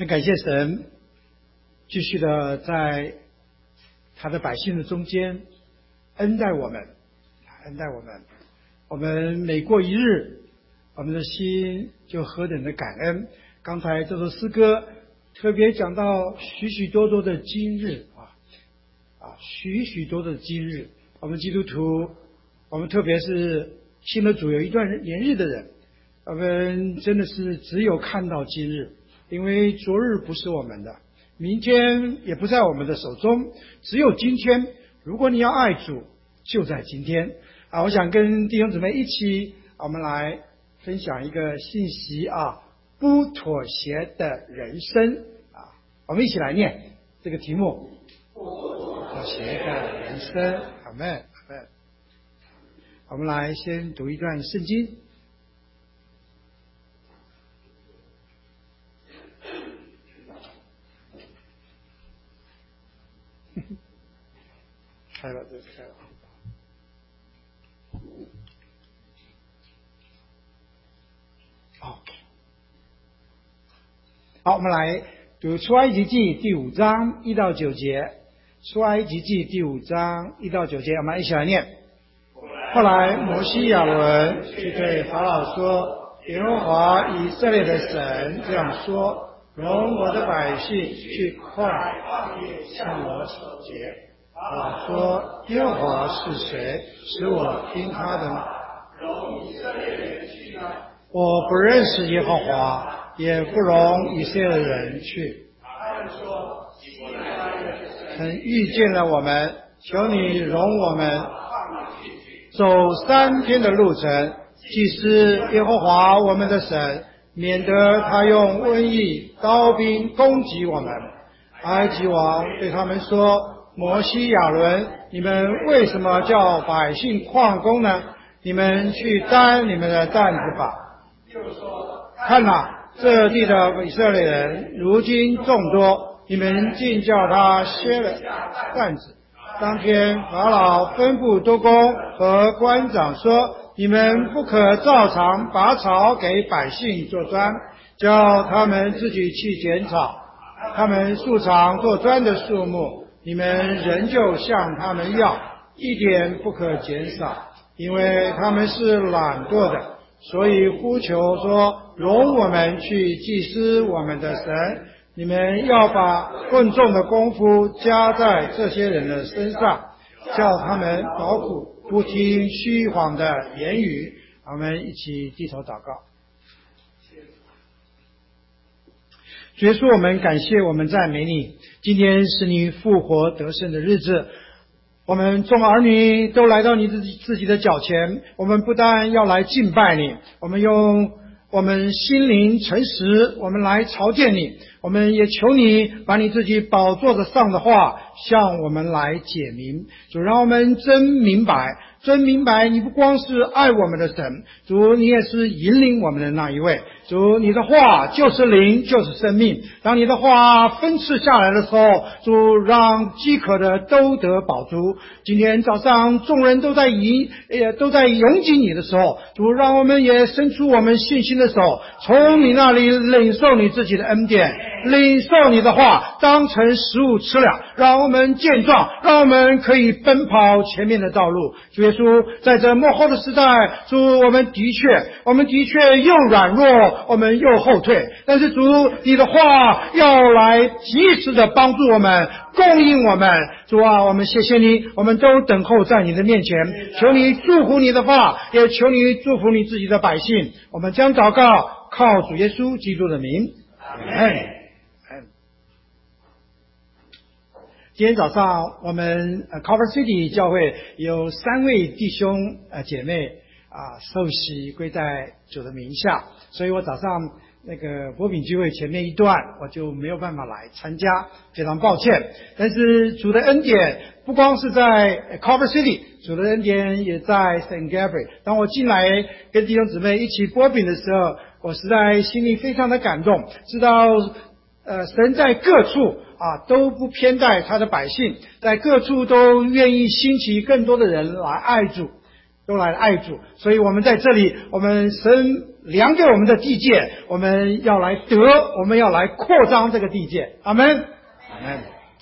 很感谢神，继续的在他的百姓的中间恩待我们，我们每过一日，我们的心就何等的感恩。刚才这首诗歌特别讲到许许多多的今日许许多多的今日，我们基督徒，我们特别是信了主有一段年日的人，我们真的是只有看到今日，因为昨日不是我们的，明天也不在我们的手中，只有今天。如果你要爱主，就在今天我想跟弟兄姊妹一起我们来分享一个信息不妥协的人生我们一起来念这个题目，不妥协的人生。阿们，阿们。我们来先读一段圣经。开了。好，我们来读出埃及记第5章1到9节。出埃及记第5章1到9节，我们一起来念。后来摩西亚伦去对法老说，耶和华以色列的神这样说，容我的百姓去快向我守节。法老说，耶和华是谁，使我听他的呢？容以色列人去呢？我不认识耶和华，也不容以色列人去。他们说，曾遇见了我们，求你容我们走3天的路程，祭司耶和华我们的神，免得他用瘟疫、刀兵攻击我们。埃及王对他们说，摩西亚伦，你们为什么叫百姓旷工呢？你们去担你们的担子吧。又说，看哪，这地的以色列人如今众多，你们竟叫他歇了担子。当天法老吩咐督工和官长说，你们不可照常拔草给百姓做砖，叫他们自己去剪草。他们素常做砖的数目，你们仍旧向他们要，一点不可减少，因为他们是懒惰的，所以呼求说，容我们去祭司我们的神。你们要把更重的功夫加在这些人的身上，叫他们劳苦，不听虚谎的言语。我们一起低头祷告。主耶稣，我们感谢，我们赞美你，今天是你复活得胜的日子，我们众儿女都来到你自己的脚前，我们不但要来敬拜你，我们用我们心灵诚实，我们来朝见你，我们也求你把你自己宝座子上的话向我们来解明。主，让我们真明白你不光是爱我们的神，主，你也是引领我们的那一位。主，你的话就是灵，就是生命。当你的话分赐下来的时候，主，让饥渴的都得饱足。今天早上众人都在拥挤你的时候，主，让我们也伸出我们信心的手，从你那里领受你自己的恩典，领受你的话当成食物吃了，让我们健壮，让我们可以奔跑前面的道路。主耶稣，在这末后的时代，主，我们的确又软弱，我们又后退，但是主，你的话要来及时的帮助我们，供应我们。主啊，我们谢谢你，我们都等候在你的面前，求你祝福你的话，也求你祝福你自己的百姓。我们将祷告靠主耶稣基督的名，阿们。今天早上我们Culver City 教会有3位弟兄姐妹受洗归在主的名下，所以我早上那个博饼聚会前面一段我就没有办法来参加，非常抱歉。但是主的恩典不光是在 Culver City， 主的恩典也在 St. Gabriel。 当我进来跟弟兄姊妹一起博饼的时候，我实在心里非常的感动，知道神在各处都不偏待他的百姓，在各处都愿意兴起更多的人来爱主。 都来爱主。所以我们在这里，我们神量给我们的地界，我们要来得，我们要来扩张这个地界。阿们，阿们。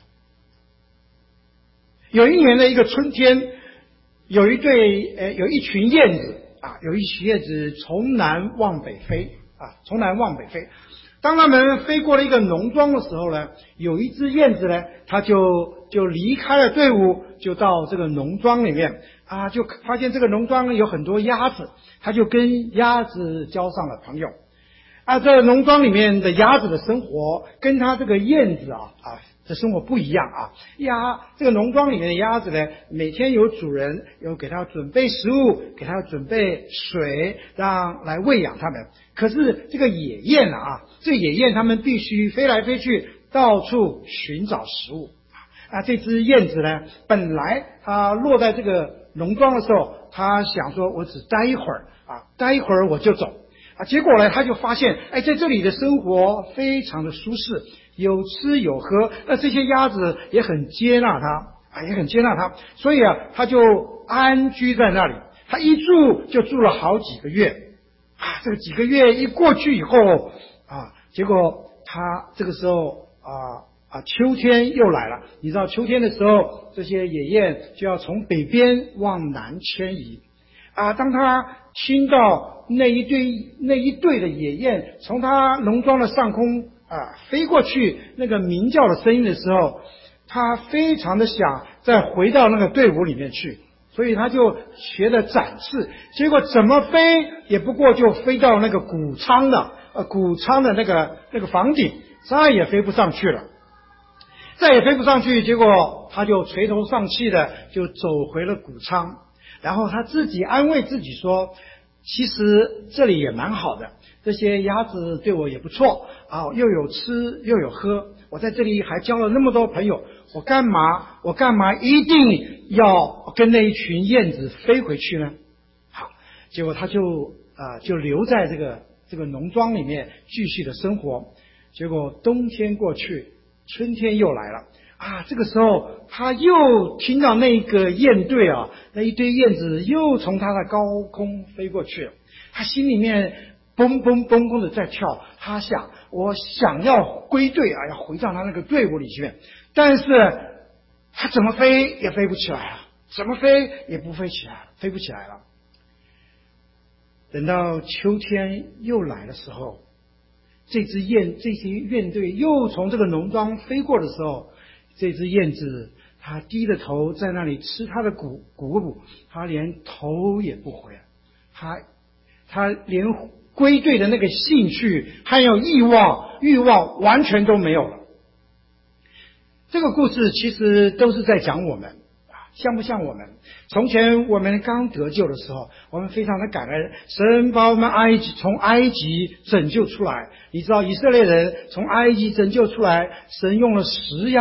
有一年的一个春天，有一群燕子有一群燕子从南往北飞从南往北飞。当他们飞过了一个农庄的时候呢，有一只燕子呢，它就离开了队伍，就到这个农庄里面就发现这个农庄有很多鸭子，它就跟鸭子交上了朋友。这农庄里面的鸭子的生活跟它这个燕子的生活不一样这个农庄里面的鸭子呢，每天有主人有给它准备食物，给它准备水，让来喂养它们。可是这个野雁这个野雁它们必须飞来飞去，到处寻找食物这只燕子呢，本来它落在这个农庄的时候，它想说我只待一会儿待一会儿我就走结果呢，他就发现在这里的生活非常的舒适，有吃有喝，这些鸭子也很接纳他也很接纳他，所以他就安居在那里。他一住就住了好几个月这个几个月一过去以后结果他这个时候秋天又来了。你知道秋天的时候，这些野雁就要从北边往南迁移当他听到那一对的野雁从他农庄的上空飞过去那个鸣叫的声音的时候，他非常的想再回到那个队伍里面去，所以他就学着展翅，结果怎么飞也不过就飞到那个谷仓的那个房顶，再也飞不上去了。结果他就垂头丧气的就走回了谷仓，然后他自己安慰自己说，其实这里也蛮好的，这些鸭子对我也不错又有吃又有喝，我在这里还交了那么多朋友，我干嘛一定要跟那一群燕子飞回去呢？好，结果他就留在这个农庄里面继续的生活。结果冬天过去，春天又来了这个时候他又听到那个雁队那一堆燕子又从他的高空飞过去了，他心里面蹦蹦蹦蹦的在跳，他想我想要归队要回到他那个队伍里去，但是他怎么飞也飞不起来了，怎么飞也飞不起来了。等到秋天又来的时候，这些雁队又从这个农庄飞过的时候，这只燕子它低着头在那里吃它的谷物，它连头也不回，它连归队的那个兴趣还有欲望完全都没有了。这个故事其实都是在讲我们像不像我们？从前我们刚得救的时候，我们非常的感恩，神把我们从埃及拯救出来。你知道以色列人从埃及拯救出来，神用了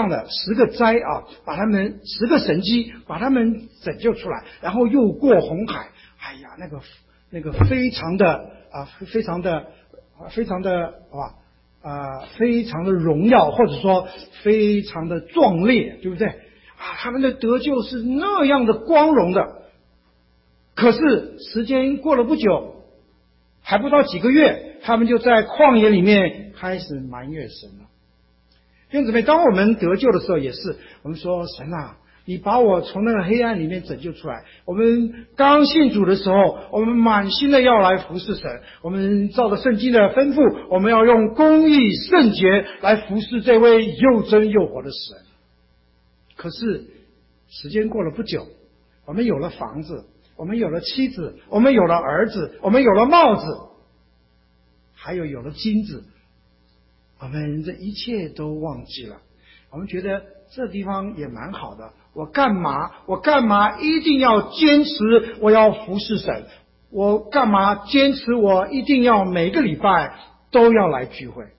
10个灾把他们10个神迹把他们拯救出来，然后又过红海。那个非常的荣耀，或者说非常的壮烈，对不对？他们的得救是那样的光荣的。可是时间过了不久，还不到几个月，他们就在旷野里面开始埋怨神了。弟兄姊妹，当我们得救的时候也是，我们说神你把我从那个黑暗里面拯救出来。我们刚信主的时候，我们满心的要来服侍神，我们照着圣经的吩咐，我们要用公义圣洁来服侍这位又真又活的神。可是时间过了不久，我们有了房子，我们有了妻子，我们有了儿子，我们有了帽子，还有了金子，我们这一切都忘记了。我们觉得这地方也蛮好的，我干嘛一定要坚持我要服侍神？我干嘛坚持我一定要每个礼拜都要来聚会？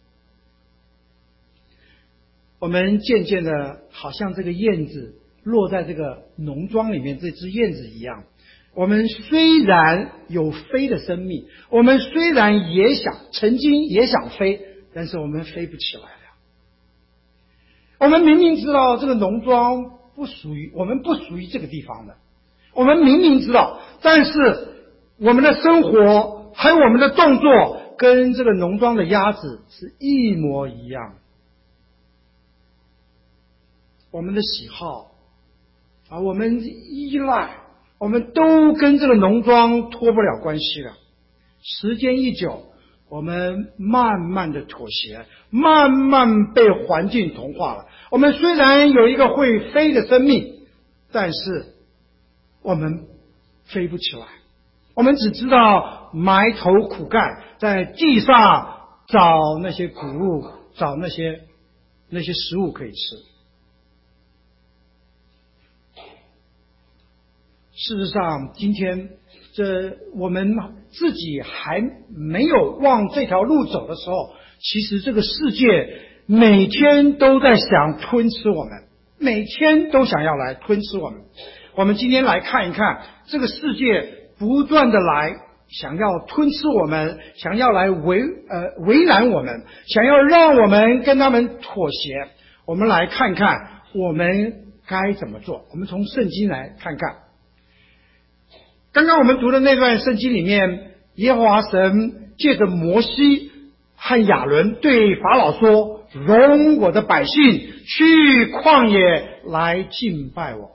我们渐渐的好像这个燕子落在这个农庄里面这只燕子一样，我们虽然有飞的生命，我们虽然曾经也想飞，但是我们飞不起来了。我们明明知道这个农庄不属于这个地方的， 我们明明知道，但是我们的生活还有我们的动作跟这个农庄的鸭子是一模一样。我们的喜好啊，我们依赖，我们都跟这个农庄脱不了关系了。时间一久，我们慢慢的妥协，慢慢被环境同化了。我们虽然有一个会飞的生命，但是我们飞不起来。我们只知道埋头苦干，在地上找那些谷物，找那些食物可以吃。事实上，今天我们自己还没有往这条路走的时候，其实这个世界每天都在想吞吃我们，每天都想要来吞吃我们。我们今天来看一看，这个世界不断的来想要吞吃我们，想要来为难我们，想要让我们跟他们妥协。我们来看看我们该怎么做。我们从圣经来看看。刚刚我们读的那段圣经里面，耶和华神借着摩西和亚伦对法老说，容我的百姓去旷野来敬拜我。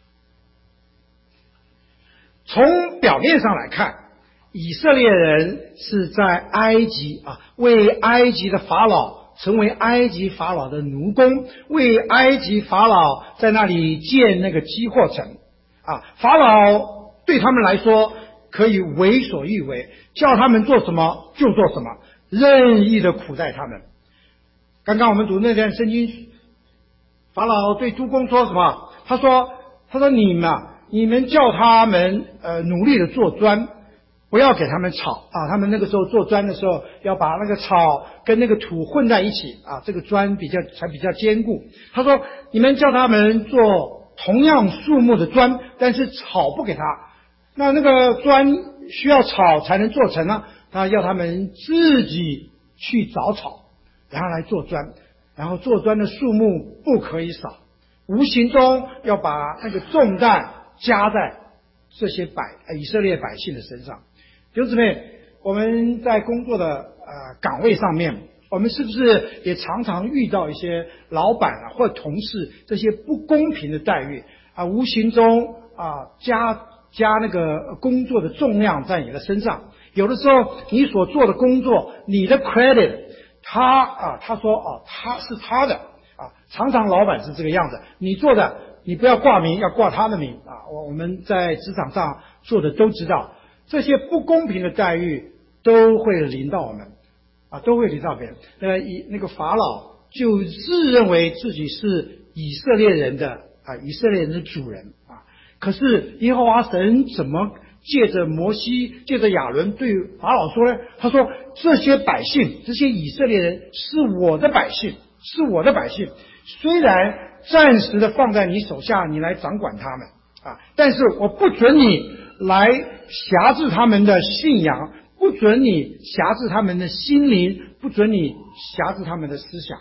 从表面上来看，以色列人是在埃及为埃及的法老成为埃及法老的奴工，为埃及法老在那里建那个积货城法老对他们来说可以为所欲为，叫他们做什么就做什么，任意的苦待他们。刚刚我们读那段圣经，法老对督工说什么？他说你们叫他们努力的做砖，不要给他们炒他们那个时候做砖的时候要把那个草跟那个土混在一起这个砖才比较坚固。他说你们叫他们做同样数目的砖，但是草不给他，那个砖需要草才能做成呢，他要他们自己去找草，然后来做砖，然后做砖的数目不可以少，无形中要把那个重担加在这些以色列百姓的身上。弟兄姊妹，我们在工作的岗位上面，我们是不是也常常遇到一些老板或同事这些不公平的待遇无形中加那个工作的重量在你的身上。有的时候你所做的工作，你的 credit 他说他是他的常常老板是这个样子，你做的你不要挂名，要挂他的名我们在职场上做的都知道，这些不公平的待遇都会临到我们都会临到别人。那个法老就自认为自己是以色列人的主人可是耶和华神怎么借着摩西借着亚伦对法老说呢？他说这些百姓，这些以色列人是我的百姓，是我的百姓，虽然暂时的放在你手下，你来掌管他们但是我不准你来辖制他们的信仰，不准你辖制他们的心灵，不准你辖制他们的思想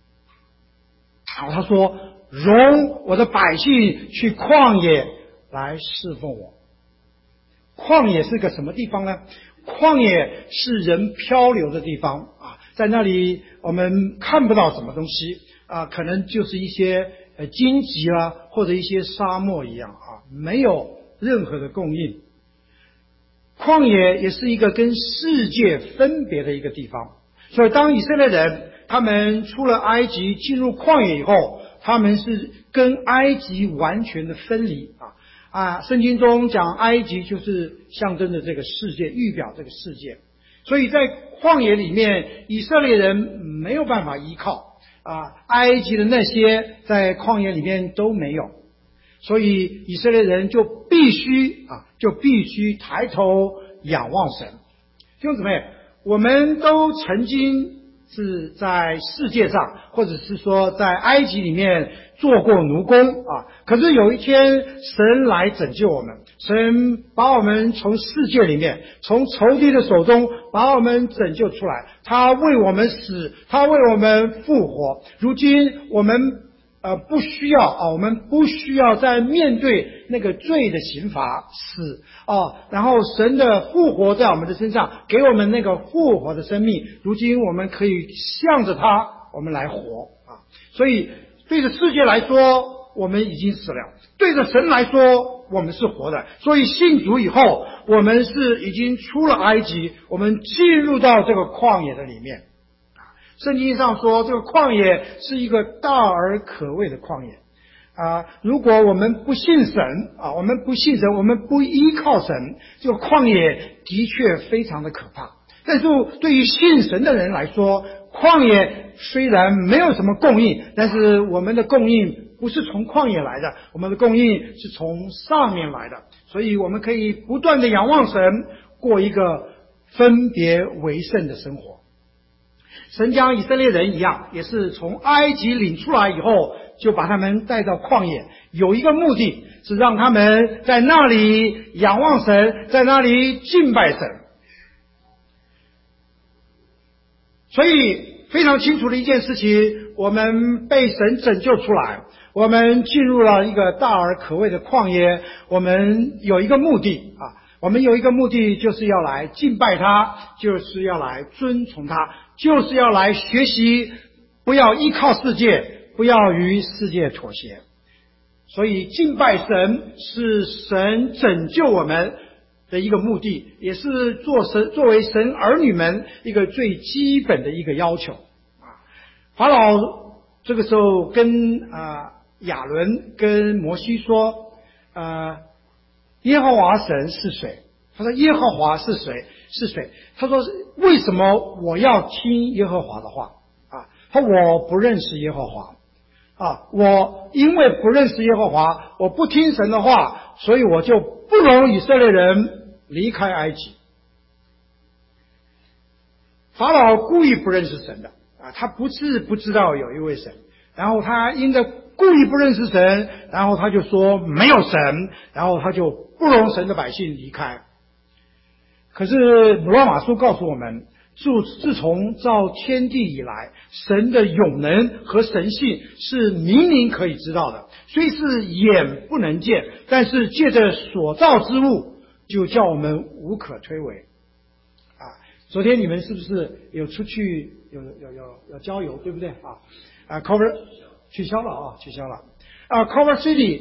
他说容我的百姓去旷野来侍奉我。旷野是个什么地方呢？旷野是人漂流的地方在那里我们看不到什么东西可能就是一些荆棘或者一些沙漠一样没有任何的供应。旷野也是一个跟世界分别的一个地方，所以当以色列人他们出了埃及进入旷野以后，他们是跟埃及完全的分离圣经中讲埃及就是象征着这个世界，预表这个世界。所以在旷野里面，以色列人没有办法依靠埃及的那些在旷野里面都没有，所以以色列人就必须抬头仰望神。弟兄姊妹，我们都曾经是在世界上或者是说在埃及里面做过奴工可是有一天神来拯救我们，神把我们从世界里面，从仇敌的手中把我们拯救出来，他为我们死，他为我们复活。如今我们不需要我们不需要再面对那个罪的刑罚死然后神的复活在我们的身上，给我们那个复活的生命。如今我们可以向着他，我们来活所以对着世界来说，我们已经死了；对着神来说，我们是活的。所以信主以后，我们是已经出了埃及，我们进入到这个旷野的里面。圣经上说，这个旷野是一个大而可畏的旷野如果我们不信神我们不信神，我们不依靠神，这个旷野的确非常的可怕。但是对于信神的人来说，旷野虽然没有什么供应，但是我们的供应不是从旷野来的，我们的供应是从上面来的。所以我们可以不断的仰望神，过一个分别为圣的生活。神将以色列人一样，也是从埃及领出来以后，就把他们带到旷野，有一个目的是让他们在那里仰望神，在那里敬拜神。所以非常清楚的一件事情，我们被神拯救出来，我们进入了一个大而可畏的旷野，我们有一个目的我们有一个目的，就是要来敬拜他，就是要来尊崇他，就是要来学习不要依靠世界，不要与世界妥协。所以敬拜神是神拯救我们的一个目的，也是作为神儿女们一个最基本的一个要求法老这个时候跟亚伦跟摩西说耶和华神是谁？他说耶和华是谁？是谁？他说为什么我要听耶和华的话他说我不认识耶和华我因为不认识耶和华，我不听神的话，所以我就不容以色列人离开埃及。法老故意不认识神的他不是不知道有一位神，然后他因着故意不认识神，然后他就说没有神，然后他就不容神的百姓离开。可是罗马书告诉我们，自从造天地以来，神的永能和神性是明明可以知道的，虽是眼不能见，但是借着所造之物，就叫我们无可推诿昨天你们是不是有出去有郊游，对不对Cover 取消了Cover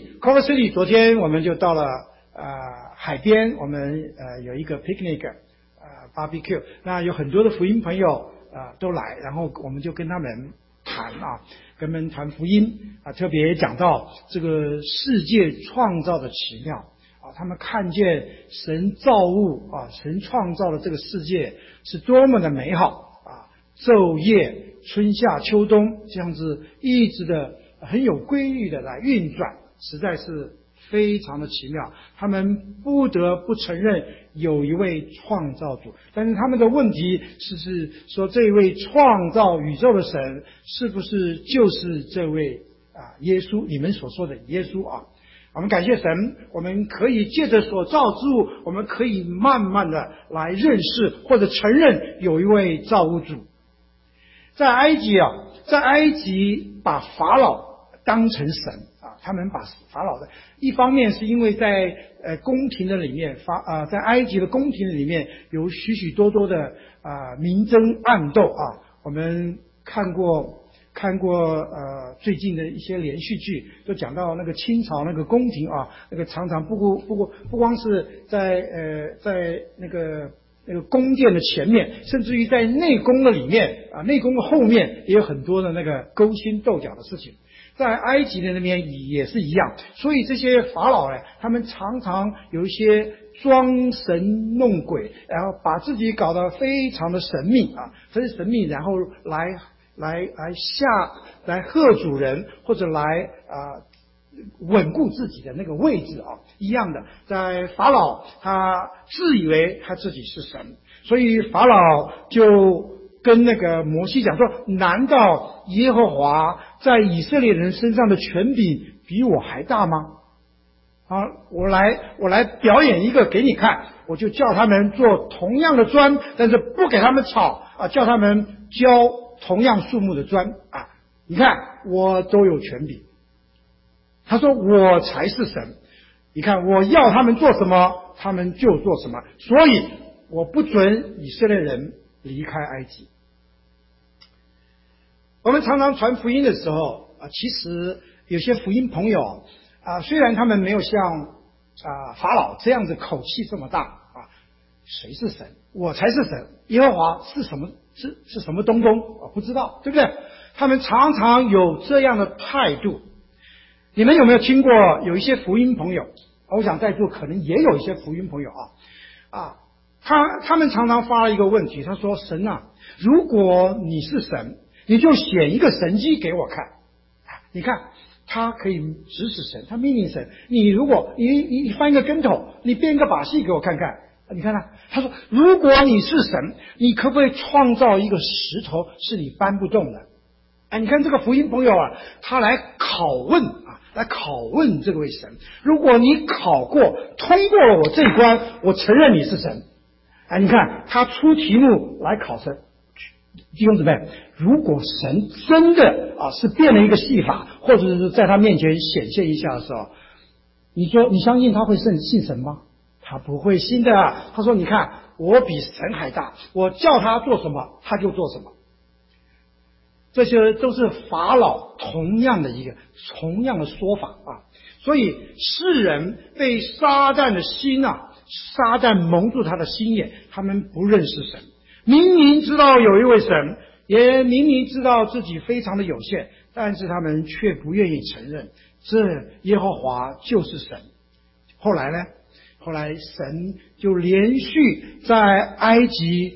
City 昨天我们就到了海边，我们有一个 picnic barbecue， 那有很多的福音朋友都来，然后我们就跟他们谈跟他们谈福音特别讲到这个世界创造的奇妙他们看见神造物神创造的这个世界是多么的美好昼夜春夏秋冬这样子一直的很有规律的来运转，实在是非常的奇妙。他们不得不承认有一位创造主，但是他们的问题是说这位创造宇宙的神是不是就是这位耶稣，你们所说的耶稣我们感谢神，我们可以借着所造之物，我们可以慢慢的来认识或者承认有一位造物主。在埃及把法老当成神他们把法老的一方面是因为在宫廷的里面在埃及的宫廷里面有许许多多的明争暗斗我们看过最近的一些连续剧，都讲到那个清朝那个宫廷那个常常不光是在那个宫殿的前面，甚至于在内宫的里面内宫的后面也有很多的那个勾心斗角的事情。在埃及的那边也是一样，所以这些法老他们常常有一些装神弄鬼，然后把自己搞得非常的神秘非常神秘，然后来吓主人，或者来稳固自己的那个位置一样的。在法老他自以为他自己是神，所以法老就跟那个摩西讲说，难道耶和华在以色列人身上的权柄比我还大吗？我来表演一个给你看，我就叫他们做同样的砖，但是不给他们炒叫他们交同样数目的砖你看我都有权柄他说我才是神，你看我要他们做什么，他们就做什么，所以我不准以色列人离开埃及。我们常常传福音的时候其实有些福音朋友虽然他们没有像法老这样子口气这么大谁是神？我才是神。耶和华是什么？是什么东东？我不知道，对不对？他们常常有这样的态度。你们有没有听过有一些福音朋友？我想在座可能也有一些福音朋友他们常常发了一个问题，他说：神如果你是神，你就显一个神迹给我看。你看他可以指使神，他命令神，你如果你翻一个跟头，你变一个把戏给我看看。你看他说如果你是神，你可不可以创造一个石头是你搬不动的？你看这个福音朋友他来拷问这位神，如果你考过通过了我这一关，我承认你是神。你看他出题目来考神。弟兄姊妹，如果神真的是变了一个戏法，或者是在他面前显现一下的时候，你说你相信他会信神吗？他不会信的。他说你看我比神还大，我叫他做什么他就做什么。这些都是法老同样的说法所以世人被撒旦的心撒旦蒙住他的心眼，他们不认识神，明明知道有一位神，也明明知道自己非常的有限，但是他们却不愿意承认这耶和华就是神。后来神就连续在埃及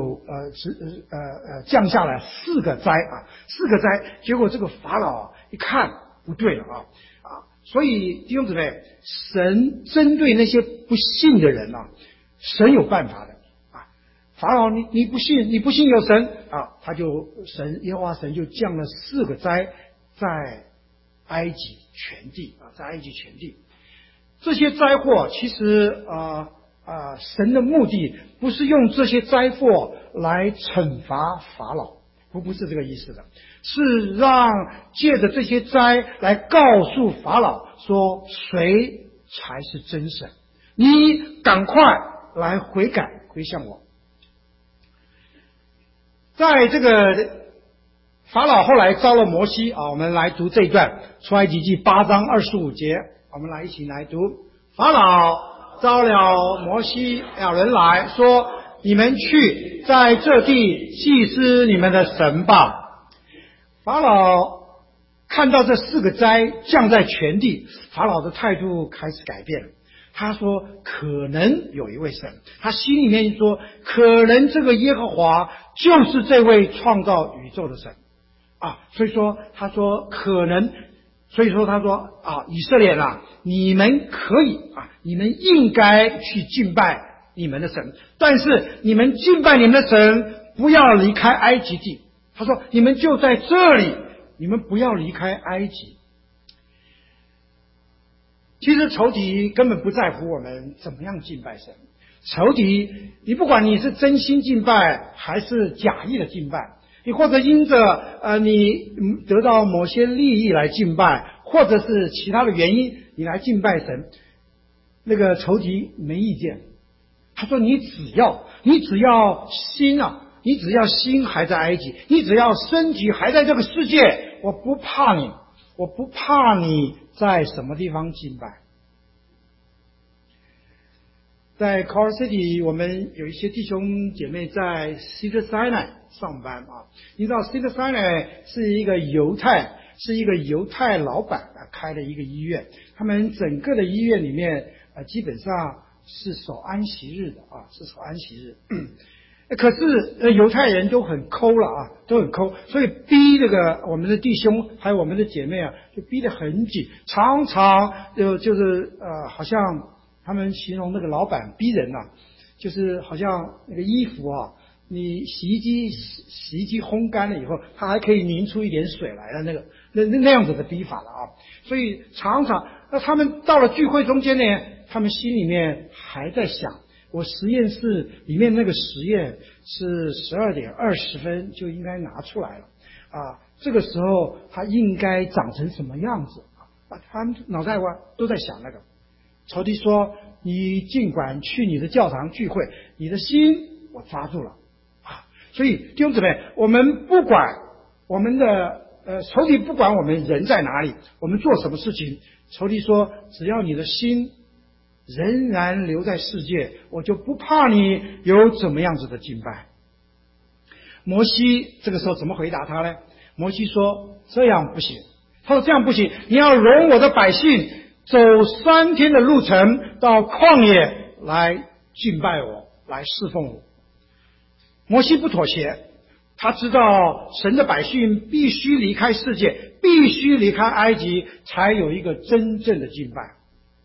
降下来4个灾结果这个法老一看不对了所以弟兄姊妹，神针对那些不信的人神有办法的法老你不信有神耶和华神就降了4个灾在埃及全地这些灾祸其实神的目的不是用这些灾祸来惩罚法老，不是这个意思的，是让借着这些灾来告诉法老说谁才是真神，你赶快来悔改归向我。在这个法老后来招了摩西我们来读这一段出埃及记8章25节，我们一起来读。法老招了摩西亚伦来说，你们去在这地祭司你们的神吧。法老看到这4个灾降在全地，法老的态度开始改变了。他说可能有一位神，他心里面说可能这个耶和华就是这位创造宇宙的神所以说他说可能，所以说他说以色列你们可以你们应该去敬拜你们的神，但是你们敬拜你们的神不要离开埃及地。他说你们就在这里，你们不要离开埃及。其实仇敌根本不在乎我们怎么样敬拜神，仇敌你不管你是真心敬拜还是假意的敬拜，你或者因着你得到某些利益来敬拜，或者是其他的原因你来敬拜神，那个仇敌没意见。他说你只要心你只要心还在埃及，你只要身体还在这个世界，我不怕你在什么地方敬拜。在 Car City 我们有一些弟兄姐妹在 Cedar Sinai 上班你知道 Cedar Sinai 是一个犹太老板开的一个医院，他们整个的医院里面基本上是守安息日的可是犹太人都很抠了所以逼这个我们的弟兄还有我们的姐妹就逼得很紧，常常就是好像他们形容那个老板逼人就是好像那个衣服你洗衣机烘干了以后，它还可以凝出一点水来的那样子的逼法了所以常常他们到了聚会中间呢，他们心里面还在想，我实验室里面那个实验是12点20分就应该拿出来了这个时候它应该长成什么样子他们脑袋都在想那个。仇敌说：“你尽管去你的教堂聚会，你的心我抓住了啊！”所以弟兄姊妹，我们不管我们的仇敌不管我们人在哪里，我们做什么事情，仇敌说：“只要你的心仍然留在世界，我就不怕你有怎么样子的敬拜。”摩西这个时候怎么回答他呢？摩西说：“这样不行。”他说：“这样不行，你要容我的百姓走3天的路程到旷野来敬拜我，来侍奉我。”摩西不妥协，他知道神的百姓必须离开世界，必须离开埃及，才有一个真正的敬拜。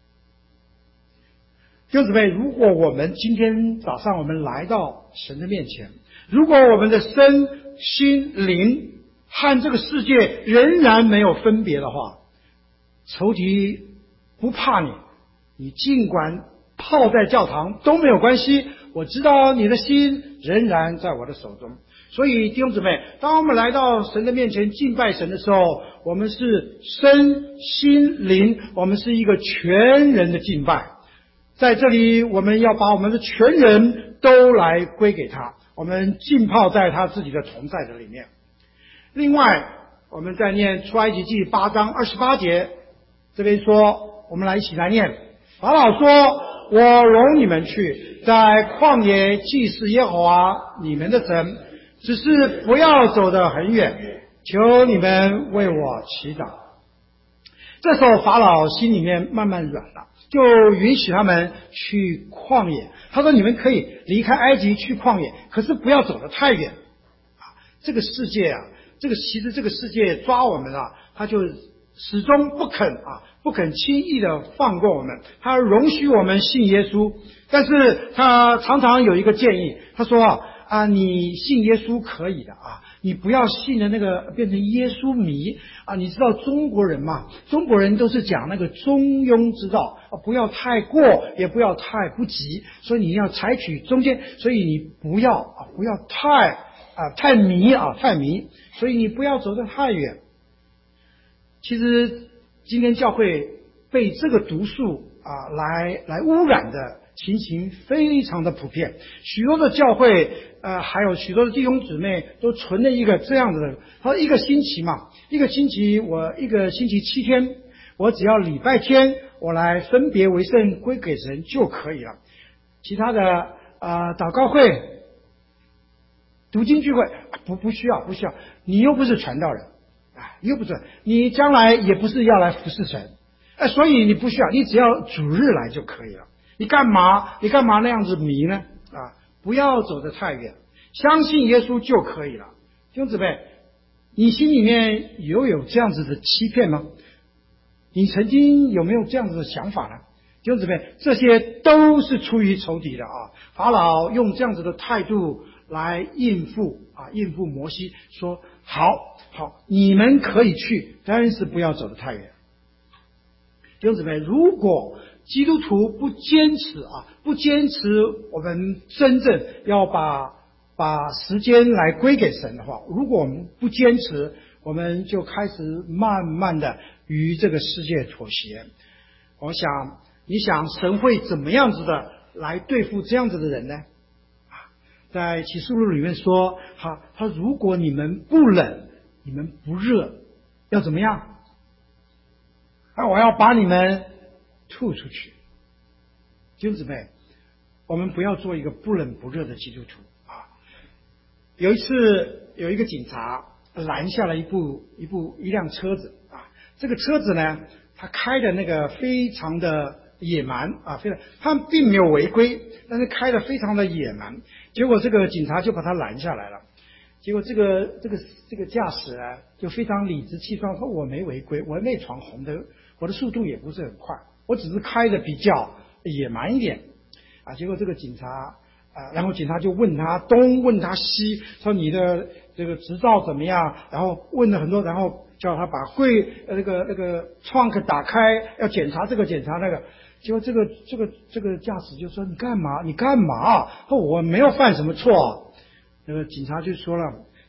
弟兄姊妹，如果我们今天早上我们来到神的面前，如果我们的身心灵和这个世界仍然没有分别的话，仇敌不怕你，你尽管泡在教堂都没有关系，我知道你的心仍然在我的手中。所以弟兄姊妹，当我们来到神的面前敬拜神的时候，我们是身心灵，我们是一个全人的敬拜。在这里我们要把我们的全人都来归给他，我们浸泡在他自己的同在的里面。另外我们再念出埃及记8章28节，这边说，我们来一起来念。法老说：“我容你们去，在旷野祭祀耶和华你们的神，只是不要走得很远，求你们为我祈祷。”这时候法老心里面慢慢软了，就允许他们去旷野。他说：“你们可以离开埃及去旷野，可是不要走得太远。”这个世界啊，其实这个世界抓我们啊，他就始终不肯轻易的放过我们，他容许我们信耶稣，但是他常常有一个建议，他说你信耶稣可以的你不要信的那个变成耶稣迷你知道中国人嘛，中国人都是讲那个中庸之道不要太过，也不要太不及，所以你要采取中间，所以你不要太迷，所以你不要走得太远。其实今天教会被这个毒素来污染的情形非常的普遍，许多的教会还有许多的弟兄姊妹都存了一个这样子的，他说一个星期我一个星期7天，我只要礼拜天我来分别为圣归给神就可以了，其他的祷告会读经聚会不需要，你又不是传道人你将来也不是要来服侍神所以你不需要，你只要主日来就可以了。你干嘛那样子迷呢不要走得太远，相信耶稣就可以了。弟兄姊妹，你心里面有这样子的欺骗吗？你曾经有没有这样子的想法呢？弟兄姊妹，这些都是出于仇敌的法老用这样子的态度来应付摩西，说好，你们可以去，但是不要走得太远。弟兄姊妹，如果基督徒不坚持我们真正要把时间来归给神的话，如果我们不坚持，我们就开始慢慢的与这个世界妥协。你想神会怎么样子的来对付这样子的人呢？在启示录里面说他如果你们不冷，你们不热，要怎么样？我要把你们吐出去。弟兄姊妹，我们不要做一个不冷不热的基督徒有一次有一个警察拦下了一辆车子这个车子呢，他开的那个非常的野蛮他并没有违规，但是开的非常的野蛮，结果这个警察就把他拦下来了。结果这个驾驶就非常理直气壮说，我没违规，我没闯红灯，我的速度也不是很快，我只是开的比较野蛮一点结果这个警察然后警察就问他东问他西，说你的这个执照怎么样，然后问了很多，然后叫他把那个trunk打开，要检查这个检查那个。结果这个驾驶就说，你干嘛？他说我没有犯什么错那个警察就说了，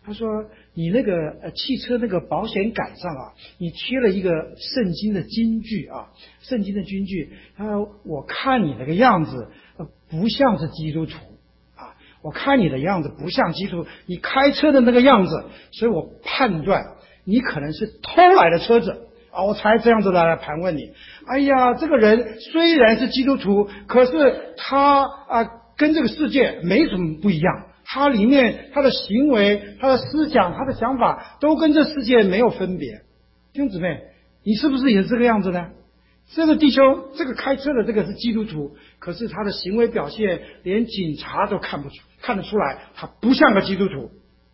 他说你那个汽车那个保险杆上啊，你贴了一个圣经的金句啊，圣经的金句。他说我看你那个样子不像是基督徒啊，我看你的样子不像基督徒，你开车的那个样子，所以我判断你可能是偷来的车子啊，我才这样子来盘问你。哎呀，这个人虽然是基督徒，可是他跟这个世界没什么不一样。他里面他的行为、他的思想、他的想法都跟这世界没有分别。弟兄姊妹，你是不是也是这个样子呢？这个弟兄，这个开车的这个是基督徒，可是他的行为表现连警察都看得出来，他不像个基督徒。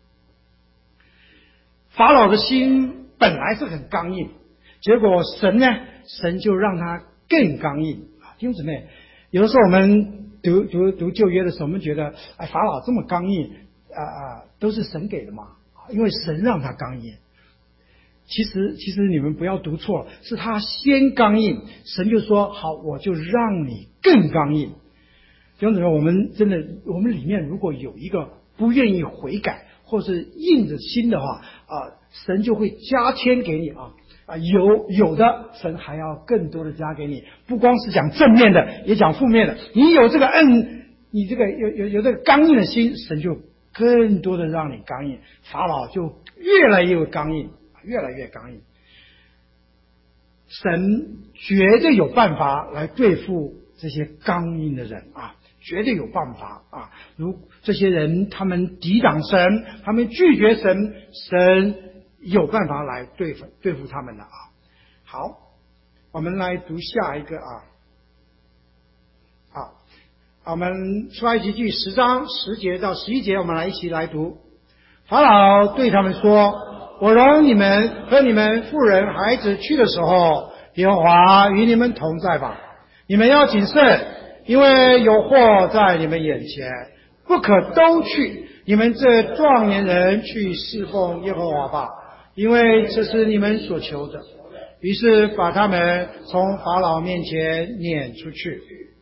法老的心本来是很刚硬，结果神就让他更刚硬啊！弟兄姊妹，有的时候我们读旧约的时候，我们觉得法老这么刚硬都是神给的嘛，因为神让他刚硬。其实你们不要读错了，是他先刚硬，神就说好，我就让你更刚硬。弟兄姊妹，我们里面如果有一个不愿意悔改或是硬着心的话神就会加添给你有的神还要更多的加给你，不光是讲正面的，也讲负面的。你有这个你这个有这个刚硬的心，神就更多的让你刚硬。法老就越来越刚硬，越来越刚硬。神绝对有办法来对付这些刚硬的人绝对有办法如这些人他们抵挡神，他们拒绝神，神有办法来对付他们的好，我们来读下一个我们出埃及记10章10节到11节，我们一起来读。法老对他们说：我容你们和你们妇人孩子去的时候，耶和华与你们同在吧。你们要谨慎，因为有祸在你们眼前，不可都去。你们这壮年人去侍奉耶和华吧，因为这是你们所求的。于是把他们从法老面前撵出去。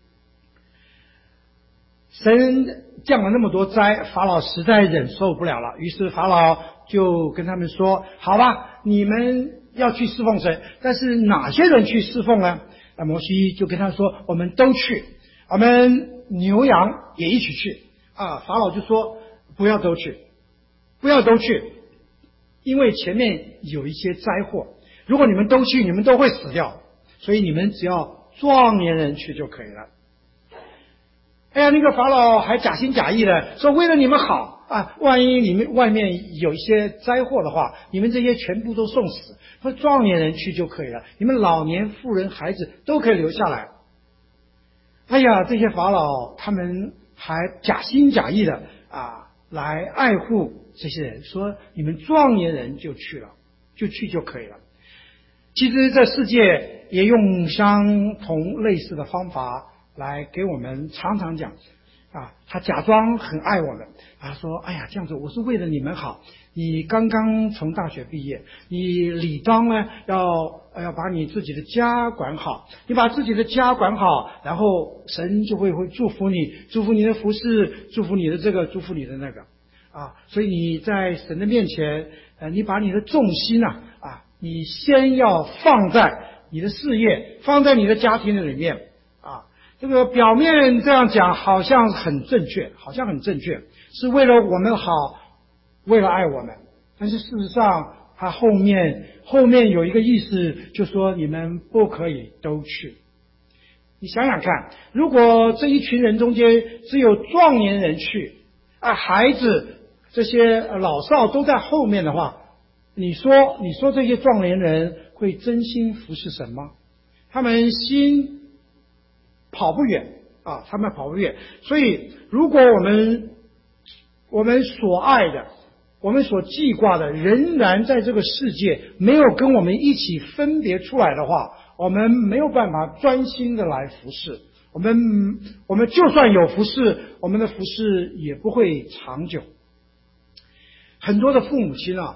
神降了那么多灾，法老实在忍受不了了，于是法老就跟他们说：好吧，你们要去侍奉神，但是哪些人去侍奉呢？摩西就跟他说：我们都去，我们牛羊也一起去法老就说：不要都去，不要都去，因为前面有一些灾祸，如果你们都去，你们都会死掉，所以你们只要壮年人去就可以了。那个法老还假心假意的说：为了你们好万一你们外面有一些灾祸的话，你们这些全部都送死，说壮年人去就可以了，你们老年妇人孩子都可以留下来。这些法老他们还假心假意的来爱护这些人，说你们壮年人就去了，就去就可以了。其实这世界也用相同类似的方法来给我们常常讲他假装很爱我们说哎呀这样子我是为了你们好，你刚刚从大学毕业，你理当呢要把你自己的家管好，你把自己的家管好，然后神就会祝福你，祝福你的服事，祝福你的这个，祝福你的那个所以你在神的面前你把你的重心你先要放在你的事业，放在你的家庭的里面这个表面这样讲好像很正确，是为了我们好，为了爱我们，但是事实上他后面有一个意思，就说你们不可以都去。你想想看，如果这一群人中间只有壮年人去孩子这些老少都在后面的话，你说这些壮年人会真心服侍神吗？他们心跑不远他们跑不远。所以如果我们所爱的，我们所记挂的仍然在这个世界没有跟我们一起分别出来的话，我们没有办法专心的来服侍。我们就算有服侍，我们的服侍也不会长久。很多的父母亲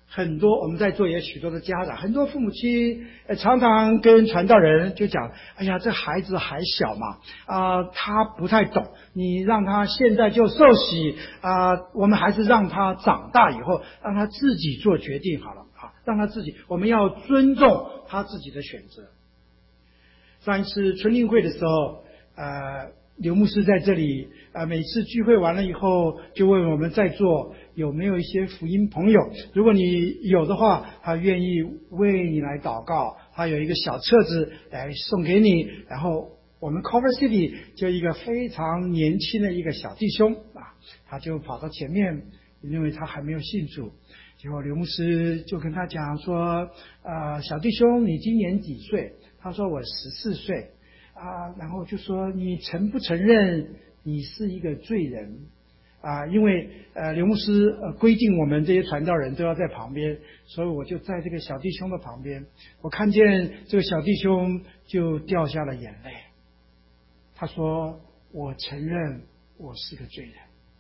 很多我们在座也许多的家长，很多父母亲常常跟传道人就讲，哎呀，这孩子还小嘛，他不太懂，你让他现在就受洗我们还是让他长大以后让他自己做决定好了让他自己，我们要尊重他自己的选择。上一次春令会的时候，刘牧师在这里每次聚会完了以后，就问我们在座有没有一些福音朋友，如果你有的话，他愿意为你来祷告，他有一个小册子来送给你。然后我们 Culver City 就一个非常年轻的一个小弟兄他就跑到前面，因为他还没有信主。结果刘牧师就跟他讲说，小弟兄，你今年几岁？他说我14岁。然后就说你承不承认你是一个罪人因为刘牧师规定我们这些传道人都要在旁边，所以我就在这个小弟兄的旁边，我看见这个小弟兄就掉下了眼泪。他说我承认我是个罪人。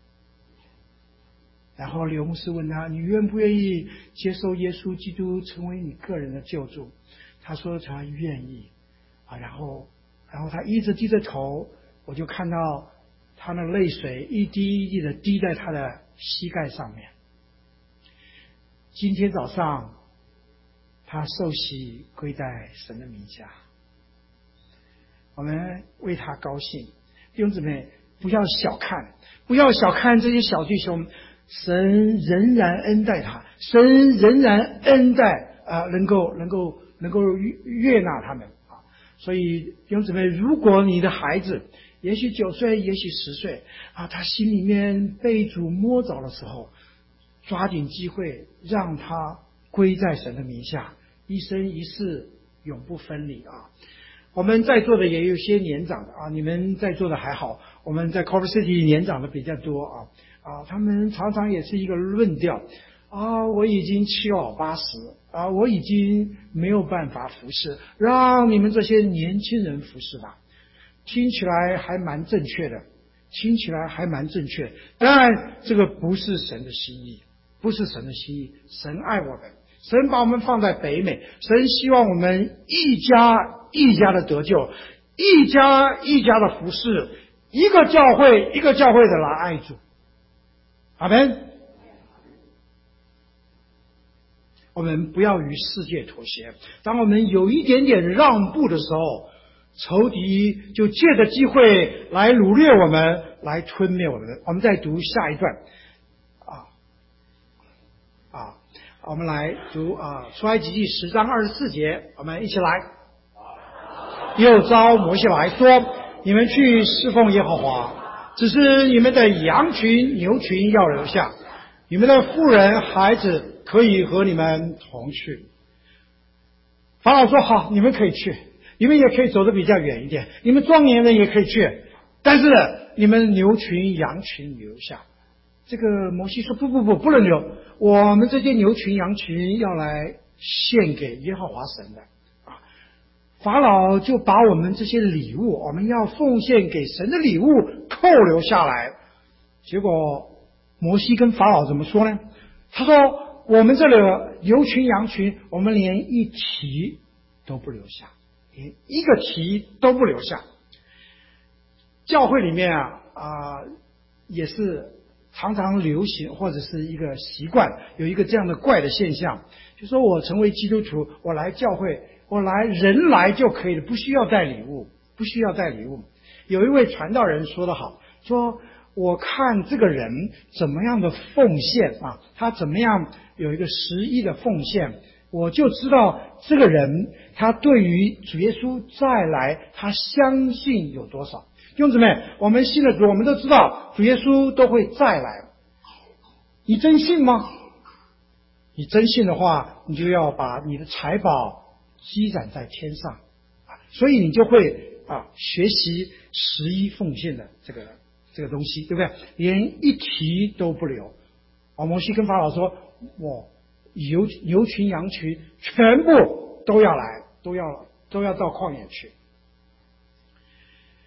然后刘牧师问他，你愿不愿意接受耶稣基督成为你个人的救主？他说他愿意然后他一直低着头，我就看到他的泪水一滴一滴的滴在他的膝盖上面。今天早上他受洗归在神的名下，我们为他高兴。弟兄姊妹，不要小看这些小弟兄，神仍然恩待他，神仍然恩待能够悦纳他们所以弟兄姊妹，如果你的孩子也许9岁，也许10岁他心里面被主摸着的时候，抓紧机会让他归在神的名下，一生一世永不分离我们在座的也有些年长的你们在座的还好，我们在 Culver City 年长的比较多他们常常也是一个论调我已经7老80我已经没有办法服侍，让你们这些年轻人服侍吧。听起来还蛮正确的，但这个不是神的心意，神爱我们，神把我们放在北美，神希望我们一家的得救，一家的服侍，一个教会的来爱主。阿们。我们不要与世界妥协，当我们有一点点让步的时候，仇敌就借着机会来掳掠我们，来吞灭我们。我们再读下一段我们来读出埃及记10章24节，我们一起来。又召摩西来说，你们去侍奉耶和华，只是你们的羊群牛群要留下，你们的妇人孩子可以和你们同去。法老说好，你们可以去，你们也可以走得比较远一点，你们壮年人也可以去，但是你们牛群羊群留下。这个摩西说不能留，我们这些牛群羊群要来献给耶和华神的法老就把我们这些礼物，我们要奉献给神的礼物扣留下来。结果摩西跟法老怎么说呢？他说我们这里牛群羊群，我们连一蹄都不留下，连一个蹄都不留下。教会里面也是常常流行或者是一个习惯，有一个这样的怪的现象，就说我成为基督徒，我来教会，人来就可以了，不需要带礼物。有一位传道人说得好，说我看这个人怎么样的奉献他怎么样有一个11的奉献，我就知道这个人他对于主耶稣再来他相信有多少。弟兄姊妹，我们信了主，我们都知道主耶稣都会再来，你真信吗？你真信的话，你就要把你的财宝积攒在天上所以你就会学习11奉献的这个东西，对不对？连一蹄都不留。摩西跟法老说，我牛群羊群全部都要来，都要到旷野去。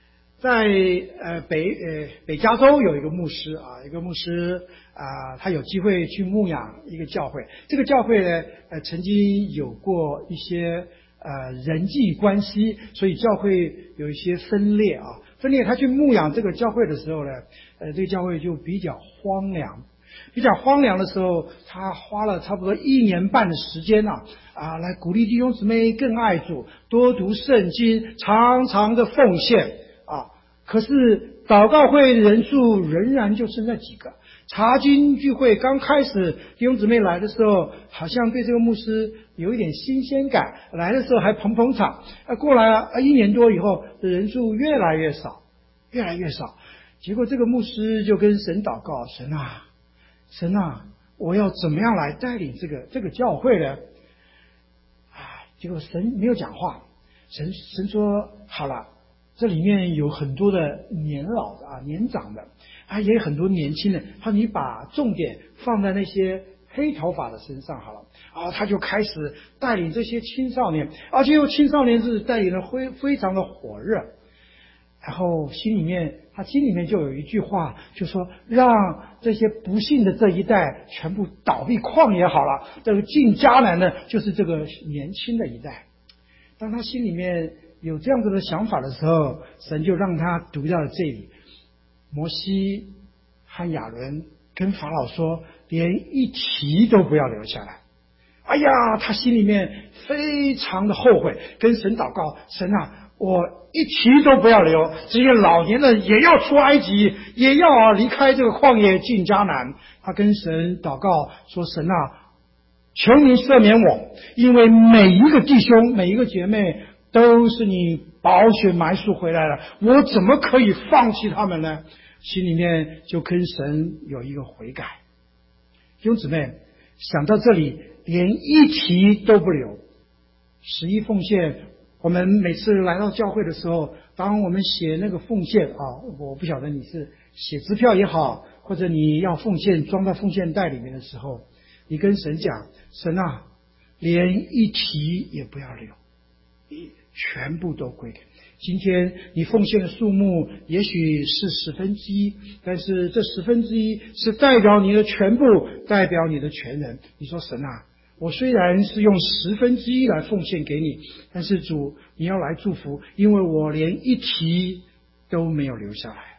在北加州有一个牧师啊，他有机会去牧养一个教会。这个教会呢，曾经有过一些人际关系，所以教会有一些分裂啊。他去牧养这个教会的时候呢，这个教会就比较荒凉。比较荒凉的时候，他花了差不多1年半的时间来鼓励弟兄姊妹更爱主，多读圣经，常常的奉献啊。可是祷告会人数仍然就剩下几个。查经聚会刚开始，弟兄姊妹来的时候，好像对这个牧师有一点新鲜感，来的时候还捧捧场。过来1年多以后，人数越来越少。结果这个牧师就跟神祷告：神啊，我要怎么样来带领这个教会呢？结果神没有讲话。神说：好了，这里面有很多的年老的年长的，也有很多年轻人。他说你把重点放在那些黑头发的身上好了。他就开始带领这些青少年，而且青少年是带领的非常的火热。然后他心里面就有一句话，就说让这些不幸的这一代全部倒闭旷野好了，这个进迦南呢，就是这个年轻的一代。当他心里面有这样子的想法的时候，神就让他读到了这里：摩西和亚伦跟法老说，连一提都不要留下来。他心里面非常的后悔，跟神祷告：神啊，我一提都不要留，这些老年人也要出埃及，也要离开这个旷野进迦南。他跟神祷告说：神啊，求你赦免我，因为每一个弟兄每一个姐妹都是你宝血埋赎回来了，我怎么可以放弃他们呢？心里面就跟神有一个悔改。弟兄姊妹，想到这里，连一提都不留。11奉献，我们每次来到教会的时候，当我们写那个奉献我不晓得你是写支票也好，或者你要奉献装到奉献袋里面的时候，你跟神讲：神啊，连一提也不要留，全部都归给你。今天你奉献的数目也许是1/10，但是这1/10是代表你的全部，代表你的全人。你说神啊，我虽然是用1/10来奉献给你，但是主你要来祝福，因为我连一提都没有留下来。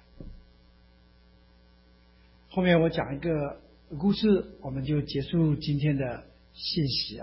后面我讲一个故事，我们就结束今天的信息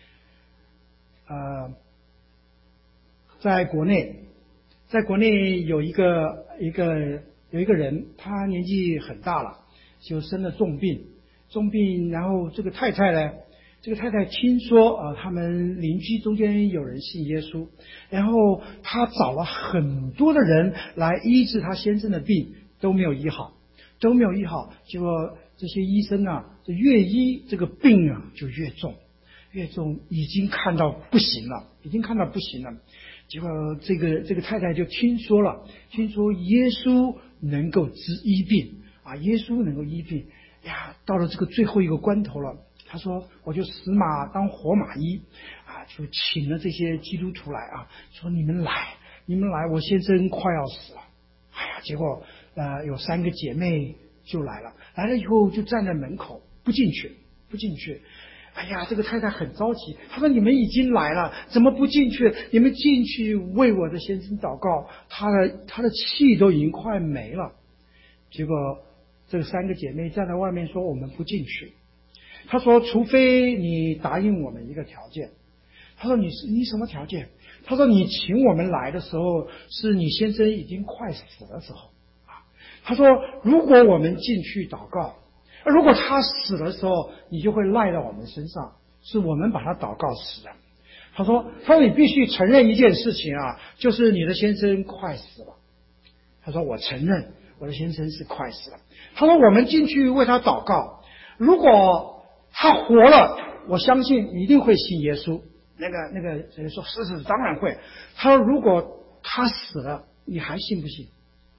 在国内有一个人，他年纪很大了，就生了重病，然后这个太太听说他们邻居中间有人信耶稣，然后他找了很多的人来医治他先生的病，都没有医好。结果这些医生越医这个病就越重，已经看到不行了。结果这个太太就听说耶稣能够医病到了这个最后一个关头了，他说我就死马当活马医就请了这些基督徒来说你们来，我先生快要死了。结果有3个姐妹就来了以后就站在门口不进去。这个太太很着急，她说你们已经来了，怎么不进去？你们进去为我的先生祷告，他的气都已经快没了。结果这3个姐妹站在外面说我们不进去。她说除非你答应我们一个条件。她说你什么条件？她说你请我们来的时候是你先生已经快死的时候她说如果我们进去祷告，如果他死的时候你就会赖到我们身上，是我们把他祷告死的。他说你必须承认一件事情就是你的先生快死了。他说我承认我的先生是快死了。他说我们进去为他祷告，如果他活了，我相信一定会信耶稣。那个人说是当然会。他说如果他死了，你还信不信？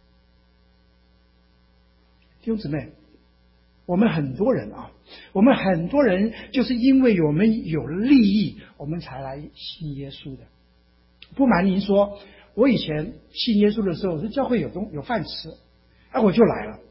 弟兄姊妹，我们很多人就是因为我们有利益，我们才来信耶稣的。不瞒您说， 我以前信耶稣的时候，是教会有饭吃，我就来了。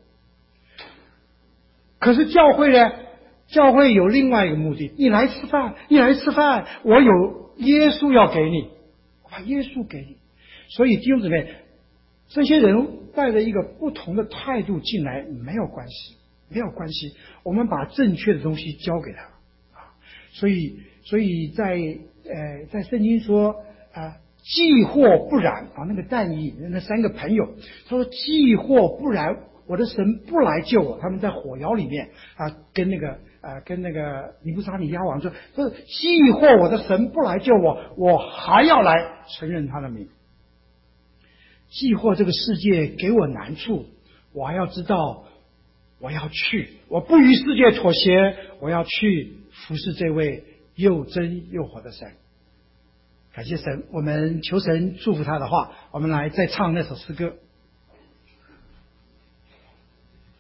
可是教会呢？教会有另外一个目的，你来吃饭，我有耶稣要给你，我把耶稣给你。所以弟兄姊妹，这些人带着一个不同的态度进来没有关系，我们把正确的东西交给他啊。所以在圣经说既或不然啊，那个但以理那三个朋友，他说既或不然，我的神不来救我，他们在火窑里面跟那个尼布撒尼亚王说，既或我的神不来救我，我还要来承认他的名。既或这个世界给我难处，我还要知道我要去，我不与世界妥协，我要去服侍这位又真又活的神。感谢神，我们求神祝福他的话，我们来再唱那首诗歌。